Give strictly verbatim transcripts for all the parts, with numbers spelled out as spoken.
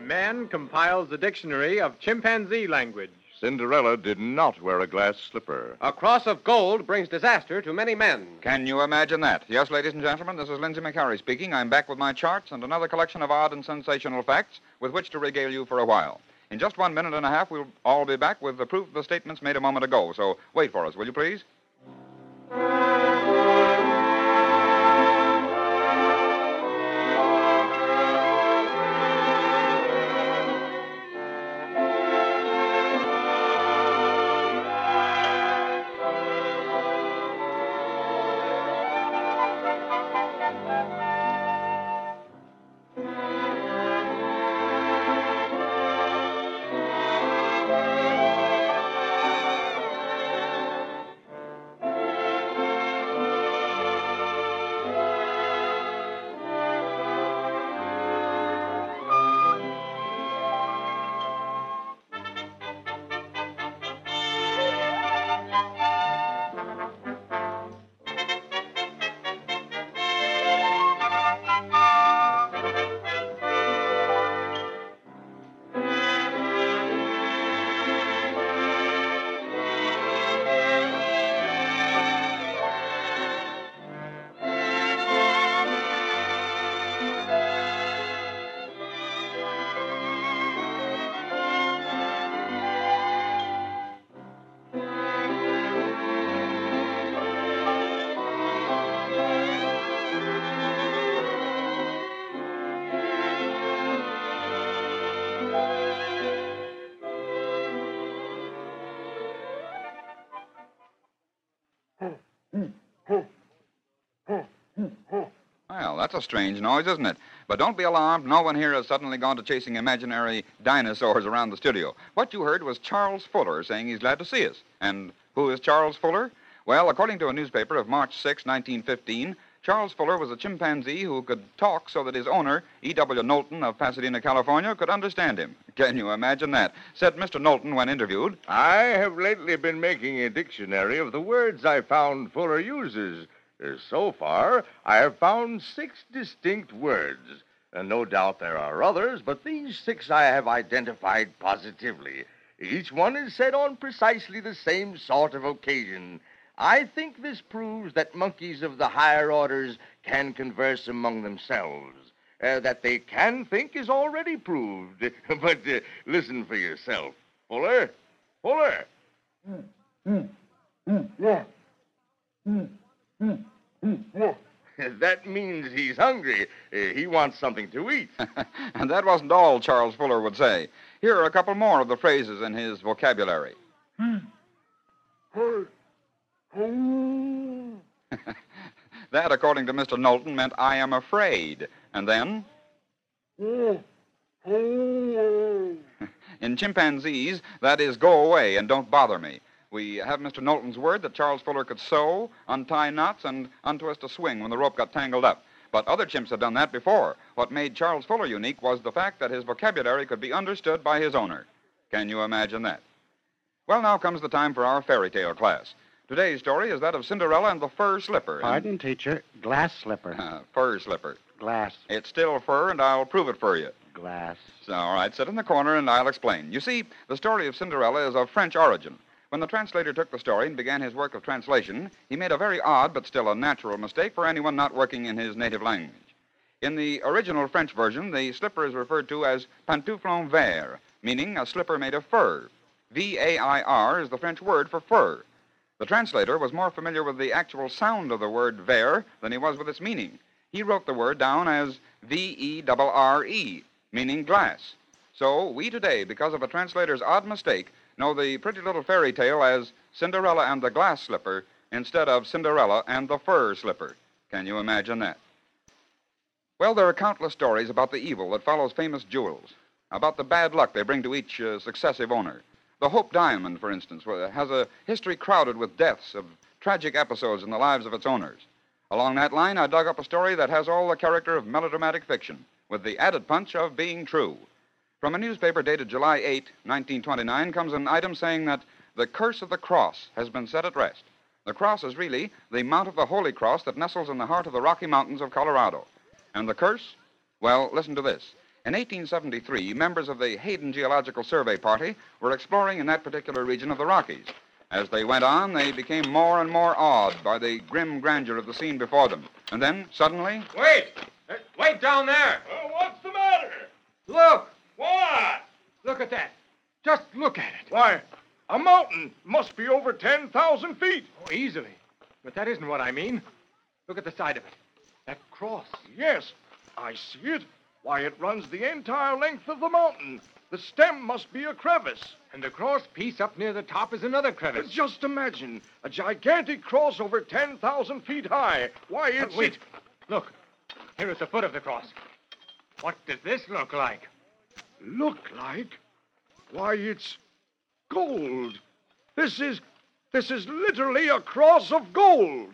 Man compiles a dictionary of chimpanzee language. Cinderella did not wear a glass slipper. A cross of gold brings disaster to many men. Can you imagine that? Yes, ladies and gentlemen, this is Lindsay McCarry speaking. I'm back with my charts and another collection of odd and sensational facts with which to regale you for a while. In just one minute and a half, we'll all be back with the proof of the statements made a moment ago. So wait for us, will you please? Well, that's a strange noise, isn't it? But don't be alarmed. No one here has suddenly gone to chasing imaginary dinosaurs around the studio. What you heard was Charles Fuller saying he's glad to see us. And who is Charles Fuller? Well, according to a newspaper of March sixth, nineteen fifteen, Charles Fuller was a chimpanzee who could talk so that his owner, E W Knowlton of Pasadena, California, could understand him. Can you imagine that? Said Mister Knowlton when interviewed. I have lately been making a dictionary of the words I found Fuller uses. Uh, So far, I have found six distinct words. And no doubt there are others, but these six I have identified positively. Each one is said on precisely the same sort of occasion. I think this proves that monkeys of the higher orders can converse among themselves. Uh, that they can think is already proved. But uh, listen for yourself. Fuller? Fuller? Mm, mm, mm, yeah. Mm, mm, mm, yeah. That means he's hungry. Uh, he wants something to eat. And that wasn't all Charles Fuller would say. Here are a couple more of the phrases in his vocabulary. Mm. Oh. Oh. That, according to Mister Knowlton, meant I am afraid. And then? Yeah. Oh. In chimpanzees, that is go away and don't bother me. We have Mister Knowlton's word that Charles Fuller could sew, untie knots, and untwist a swing when the rope got tangled up. But other chimps had done that before. What made Charles Fuller unique was the fact that his vocabulary could be understood by his owner. Can you imagine that? Well, now comes the time for our fairy tale class. Today's story is that of Cinderella and the fur slipper. Pardon, teacher. Glass slipper. Uh, fur slipper. Glass. It's still fur, and I'll prove it for you. Glass. So, all right, sit in the corner, and I'll explain. You see, the story of Cinderella is of French origin. When the translator took the story and began his work of translation, he made a very odd but still a natural mistake for anyone not working in his native language. In the original French version, the slipper is referred to as pantouflon vert, meaning a slipper made of fur. V A I R is the French word for fur. The translator was more familiar with the actual sound of the word vert than he was with its meaning. He wrote the word down as V E R R E, meaning glass. So we today, because of a translator's odd mistake, know the pretty little fairy tale as Cinderella and the Glass Slipper instead of Cinderella and the Fur Slipper. Can you imagine that? Well, there are countless stories about the evil that follows famous jewels, about the bad luck they bring to each uh, successive owner. The Hope Diamond, for instance, has a history crowded with deaths of tragic episodes in the lives of its owners. Along that line, I dug up a story that has all the character of melodramatic fiction, with the added punch of being true. From a newspaper dated July eighth, nineteen twenty-nine, comes an item saying that the curse of the cross has been set at rest. The cross is really the Mount of the Holy Cross that nestles in the heart of the Rocky Mountains of Colorado. And the curse? Well, listen to this. In eighteen seventy-three, members of the Hayden Geological Survey Party were exploring in that particular region of the Rockies. As they went on, they became more and more awed by the grim grandeur of the scene before them. And then, suddenly... Wait! Uh, Wait down there! Uh, what's the matter? Look! What? Look at that. Just look at it. Why, a mountain must be over ten thousand feet. Oh, easily. But that isn't what I mean. Look at the side of it. That cross. Yes, I see it. Why, it runs the entire length of the mountain. The stem must be a crevice. And the cross piece up near the top is another crevice. Just imagine, a gigantic cross over ten thousand feet high. Why, Uh, it's... wait. Look. Here at the foot of the cross. What does this look like? Look like? Why, it's gold. This is... This is literally a cross of gold.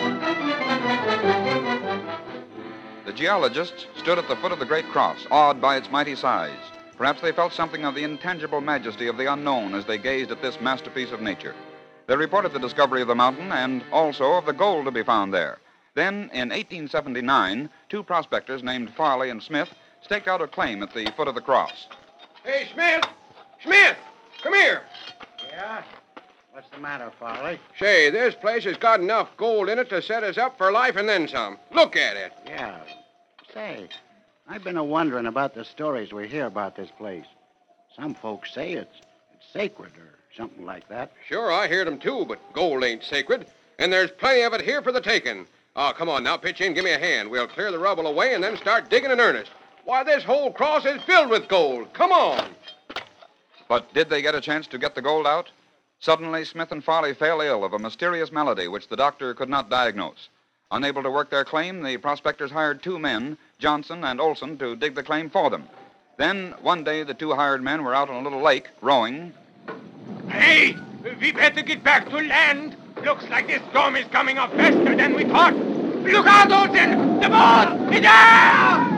The geologists stood at the foot of the great cross, awed by its mighty size. Perhaps they felt something of the intangible majesty of the unknown as they gazed at this masterpiece of nature. They reported the discovery of the mountain and also of the gold to be found there. Then, in eighteen seventy-nine, two prospectors named Farley and Smith staked out a claim at the foot of the cross. Hey, Smith! Smith! Come here! Yeah? What's the matter, Farley? Say, this place has got enough gold in it to set us up for life and then some. Look at it. Yeah. Say, I've been a-wondering about the stories we hear about this place. Some folks say it's, it's sacred or something like that. Sure, I heard 'em too, but gold ain't sacred. And there's plenty of it here for the taking. Oh, come on now, pitch in, give me a hand. We'll clear the rubble away and then start digging in earnest. Why, this whole cross is filled with gold. Come on. But did they get a chance to get the gold out? Suddenly, Smith and Farley fell ill of a mysterious malady which the doctor could not diagnose. Unable to work their claim, the prospectors hired two men, Johnson and Olson, to dig the claim for them. Then, one day, the two hired men were out on a little lake, rowing. Hey! We better get back to land. Looks like this storm is coming up faster than we thought. Look out, Olsen! The boat! It's there!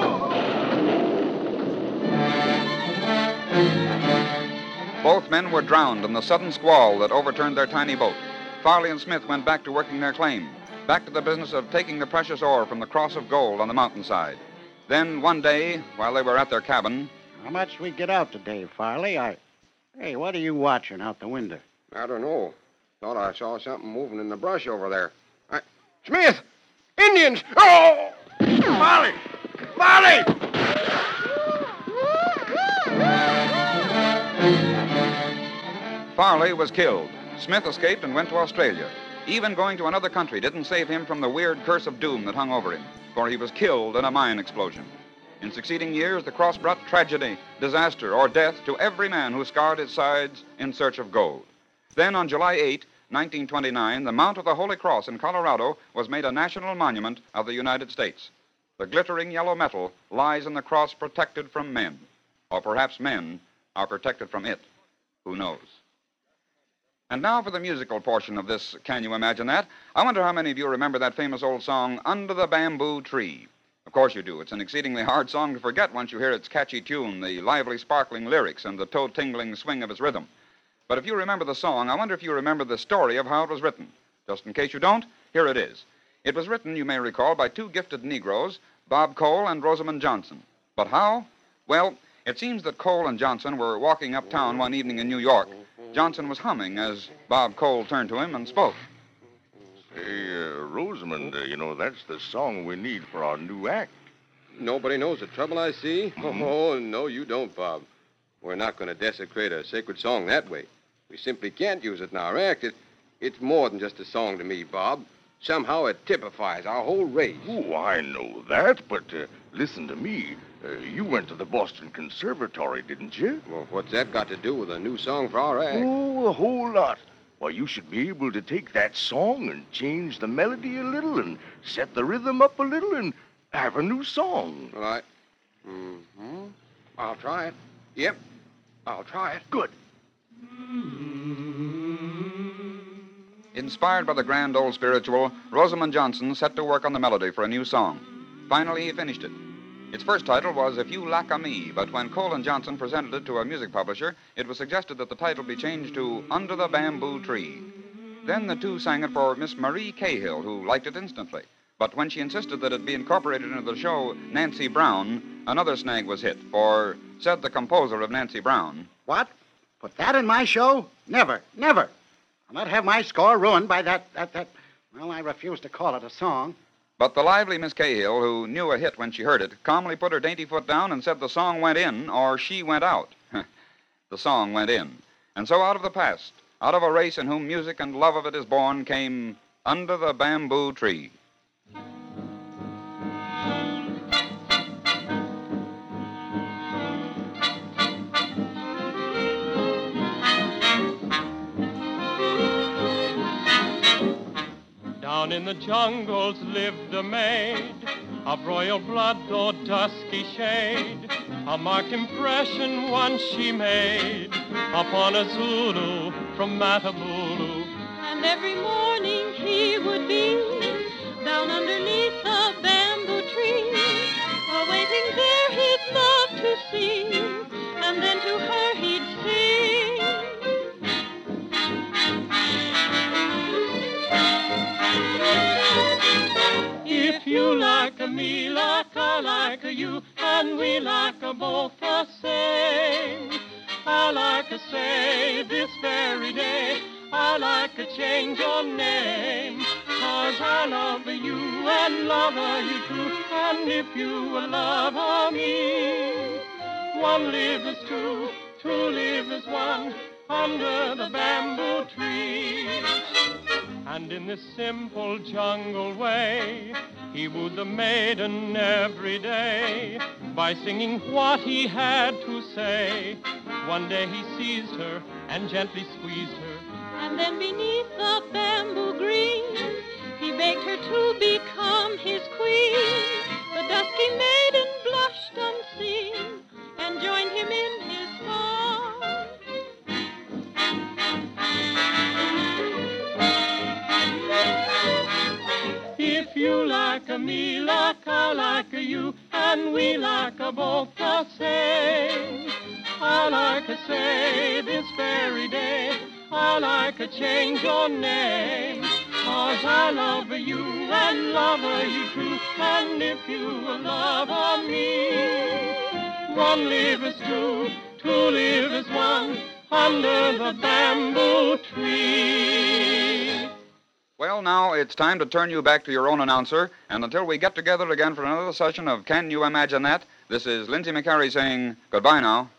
Both men were drowned in the sudden squall that overturned their tiny boat. Farley and Smith went back to working their claim, back to the business of taking the precious ore from the cross of gold on the mountainside. Then, one day, while they were at their cabin... How much we get out today, Farley? I... Hey, what are you watching out the window? I don't know. Thought I saw something moving in the brush over there. I... Smith! Indians! Oh! Farley! Farley! Farley was killed. Smith escaped and went to Australia. Even going to another country didn't save him from the weird curse of doom that hung over him, for he was killed in a mine explosion. In succeeding years, the cross brought tragedy, disaster, or death to every man who scoured its sides in search of gold. Then, on July eighth, nineteen twenty-nine, the Mount of the Holy Cross in Colorado was made a national monument of the United States. The glittering yellow metal lies in the cross protected from men. Or perhaps men are protected from it. Who knows? And now for the musical portion of this Can You Imagine That? I wonder how many of you remember that famous old song, Under the Bamboo Tree. Of course you do. It's an exceedingly hard song to forget once you hear its catchy tune, the lively, sparkling lyrics, and the toe-tingling swing of its rhythm. But if you remember the song, I wonder if you remember the story of how it was written. Just in case you don't, here it is. It was written, you may recall, by two gifted Negroes, Bob Cole and Rosamond Johnson. But how? Well, it seems that Cole and Johnson were walking uptown one evening in New York. Johnson was humming as Bob Cole turned to him and spoke. Hey, uh, Rosamond, uh, you know, that's the song we need for our new act. Nobody knows the trouble I see? Mm-hmm. Oh, no, you don't, Bob. We're not going to desecrate a sacred song that way. We simply can't use it in our act. It, it's more than just a song to me, Bob. Somehow it typifies our whole race. Oh, I know that, but uh, listen to me. Uh, you went to the Boston Conservatory, didn't you? Well, what's that got to do with a new song for our act? Oh, a whole lot. Why, you should be able to take that song and change the melody a little and set the rhythm up a little and have a new song. Well, I... Mm-hmm. I'll try it. Yep, I'll try it. Good. Inspired by the grand old spiritual, Rosamond Johnson set to work on the melody for a new song. Finally, he finished it. Its first title was If You Lack a Me, but when Cole and Johnson presented it to a music publisher, it was suggested that the title be changed to Under the Bamboo Tree. Then the two sang it for Miss Marie Cahill, who liked it instantly. But when she insisted that it be incorporated into the show Nancy Brown, Another snag was hit, for, said the composer of Nancy Brown, What? Put that in my show? Never, never. I'll not have my score ruined by that, that, that... Well, I refuse to call it a song. but the lively Miss Cahill, who knew a hit when she heard it, calmly put her dainty foot down and said the song went in, or she went out. The song went in. And so out of the past, out of a race in whom music and love of it is born, came Under the Bamboo Tree. Down in the jungles lived a maid of royal blood or dusky shade. A marked impression once she made upon a Zulu from Matabulu. And every morning he would be down underneath a bamboo tree, awaiting there his love to see, and then to her he'd sing. If you like a me, like I like a you, and we like a both the same, I like a say this very day, I like a change your name, 'cause I love you and love you too, and if you will love me, one live as two, two live as one, under the bamboo tree. And in this simple jungle way, he wooed the maiden every day by singing what he had to say. One day he seized her and gently squeezed her, and then beneath the bamboo green, he begged her to become his queen. The dusky maiden blushed unseen and joined him in his song. If you like a me, like I like a you, and we like a both the same, I like a say this very day, I like a change your name, 'cause I love you and love you too, and if you will love me, one live as two, two live as one, under the bamboo tree. Well, now it's time to turn you back to your own announcer, and until we get together again for another session of Can You Imagine That?, this is Lindsay McCarry saying goodbye now.